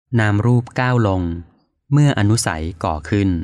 นามรูปก้าวลงเมื่ออนุสัยก่อขึ้น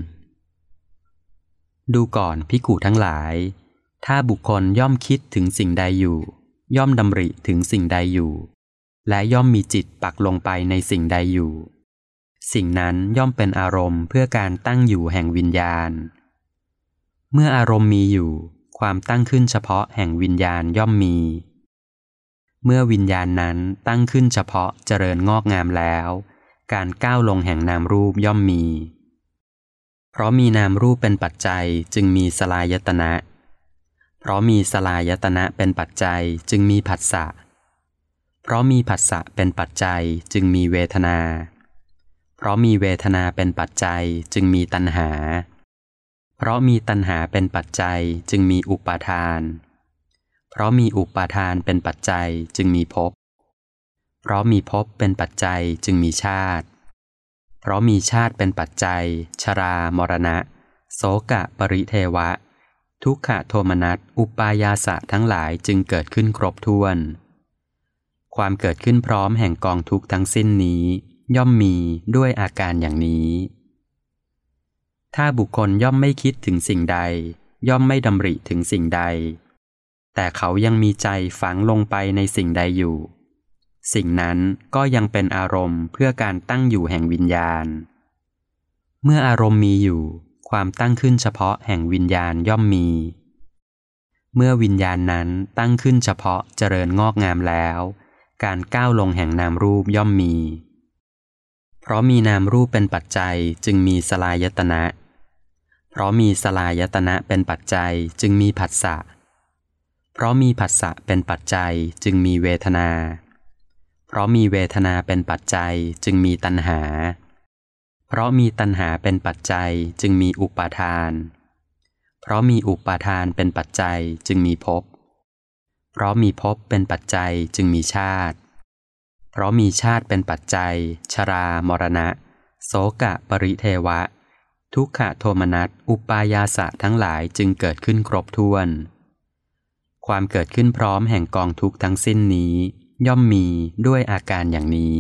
ดูก่อนภิกขุทั้งหลายถ้าบุคคลย่อมคิดถึงสิ่งใดอยู่ย่อมดำริถึงสิ่งใดอยู่และย่อมมีจิตปักลงไปในสิ่งใดอยู่สิ่งนั้นย่อมเป็นอารมณ์เพื่อการตั้งอยู่แห่งวิญญาณเมื่ออารมณ์มีอยู่ความตั้งขึ้นเฉพาะแห่งวิญญาณย่อมมีเมื่อวิญญาณนั้นตั้งขึ้นเฉพาะเจริญงอกงามแล้วการก้าวลงแห่งนามรูปย่อมมีเพราะมีนามรูปเป็นปัจจัยจึงมีสลายตนะเพราะมีสลายตนะเป็นปัจจัยจึงมีผัสสะเพราะมีผัสสะเป็นปัจจัยจึงมีเวทนาเพราะมีเวทนาเป็นปัจจัยจึงมีตัณหาเพราะมีตัณหาเป็นปัจจัยจึงมีอุปาทานเพราะมีอุปาทานเป็นปัจจัยจึงมีภพเพราะมีภพเป็นปัจจัยจึงมีชาติเพราะมีชาติเป็นปัจจัยชรามรณะโสกะปริเทวะทุกขโทมนัสอุปายาสะทั้งหลายจึงเกิดขึ้นครบถ้วนความเกิดขึ้นพร้อมแห่งกองทุกข์ทั้งสิ้นนี้ย่อมมีด้วยอาการอย่างนี้ถ้าบุคคลย่อมไม่คิดถึงสิ่งใดย่อมไม่ดำริถึงสิ่งใดแต่เขายังมีใจฝังลงไปในสิ่งใดอยู่สิ่งนั้นก็ยังเป็นอารมณ์เพื่อการตั้งอยู่แห่งวิญญาณเมื่ออารมณ์มีอยู่ความตั้งขึ้นเฉพาะแห่งวิญญาณย่อมมีเมื่อวิญญาณนั้นตั้งขึ้นเฉพาะเจริญงอกงามแล้วการก้าวลงแห่งนามรูปย่อมมีเพราะมีนามรูปเป็นปัจจัยจึงมีสลายตนะเพราะมีสลายตนะเป็นปัจจัยจึงมีผัสสะเพราะมีผัสสะเป็นปัจจัยจึงมีเวทนาเพราะมีเวทนาเป็นปัจจัยจึงมีตัณหาเพราะมีตัณหาเป็นปัจจัยจึงมีอุปาทานเพราะมีอุปาทานเป็นปัจจัยจึงมีภพเพราะมีภพเป็นปัจจัยจึงมีชาติเพราะมีชาติเป็นปัจจัยชรามรณะโสกะปริเทวะทุกขโทมนัสอุปายาสะทั้งหลายจึงเกิดขึ้นครบถ้วนความเกิดขึ้นพร้อมแห่งกองทุกข์ทั้งสิ้นนี้ย่อมมีด้วยอาการอย่างนี้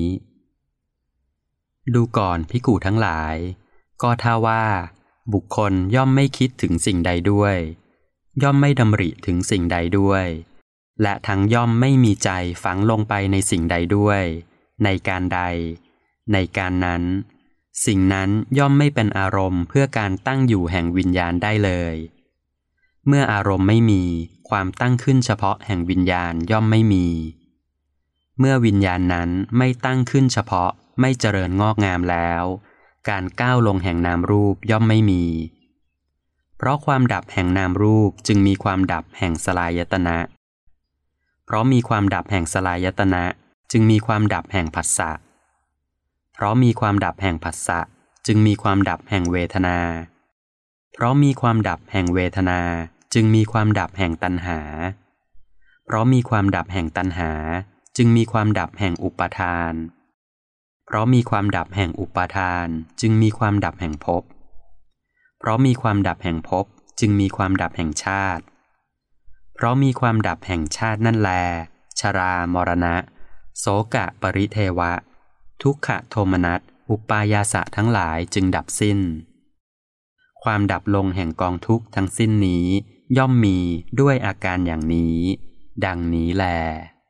ดูก่อนภิกขุทั้งหลายก็ถ้าว่าบุคคลย่อมไม่คิดถึงสิ่งใดด้วยย่อมไม่ดำริถึงสิ่งใดด้วยและทั้งย่อมไม่มีใจฝังลงไปในสิ่งใดด้วยในการใดในการนั้นสิ่งนั้นย่อมไม่เป็นอารมณ์เพื่อการตั้งอยู่แห่งวิญญาณได้เลยเมื่ออารมณ์ไม่มีความตั้งขึ้นเฉพาะแห่งวิญญาณย่อมไม่มีเมื่อวิญญาณนั้นไม่ตั้งขึ้นเฉพาะไม่เจริญงอกงามแล้วการก้าวลงแห่งนามรูปย่อมไม่มีเพราะความดับแห่งนามรูปจึงมีความดับแห่งสลายตนะเพราะมีความดับแห่งสลายตนะจึงมีความดับแห่งผัสสะเพราะมีความดับแห่งผัสสะจึงมีความดับแห่งเวทนาเพราะมีความดับแห่งเวทนาจึงมีความดับแห่งตัณหาเพราะมีความดับแห่งตัณหาจึงมีความดับแห่งอุปาทานเพราะมีความดับแห่งอุปาทานจึงมีความดับแห่งภพเพราะมีความดับแห่งภพจึงมีความดับแห่งชาติเพราะมีความดับแห่งชาตินั่นแลชรามรณะโสกะปริเทวะทุกขโทมนัสอุปายาสะทั้งหลายจึงดับสิ้นความดับลงแห่งกองทุกข์ทั้งสิ้นนี้ย่อมมีด้วยอาการอย่างนี้ดังนี้แล